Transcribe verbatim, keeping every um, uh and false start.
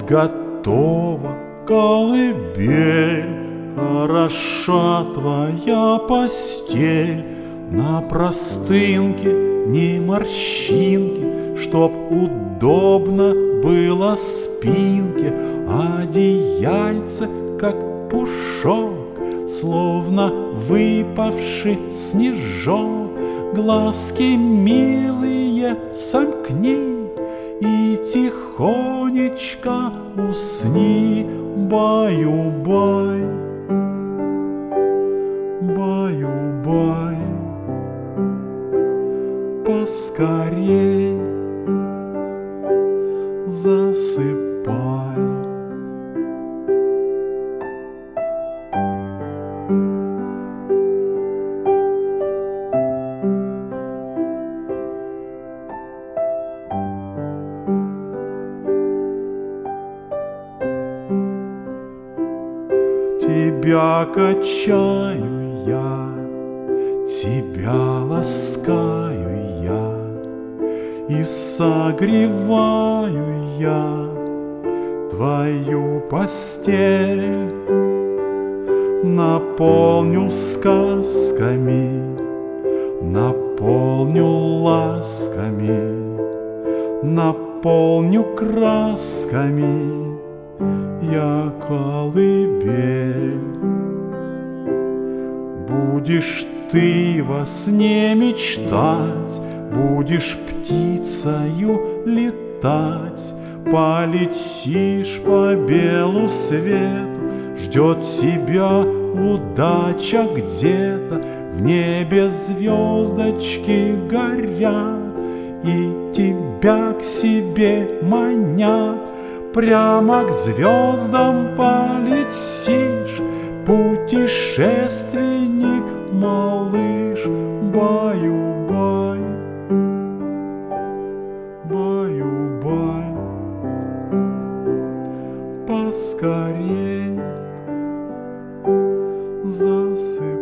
готова колыбель, хороша твоя постель, на простынке ни морщинки, чтоб удобно было спинке, одеяльце, как пушок, словно выпавший снежок. Глазки милые сомкни и тихонечко усни, баю-бай, баю-бай, поскорей засыпай. Тебя качаю я, тебя ласкаю я и согреваю я твою постель. Наполню сказками, наполню ласками, наполню красками я колыбель. Будешь ты во сне мечтать, будешь птицею летать, полетишь по белу свету, ждет тебя удача где-то, в небе звездочки горят и тебя к себе манят. Прямо к звездам полетишь, путешественник, малыш, баю-бай, баю-бай, поскорей засыпай.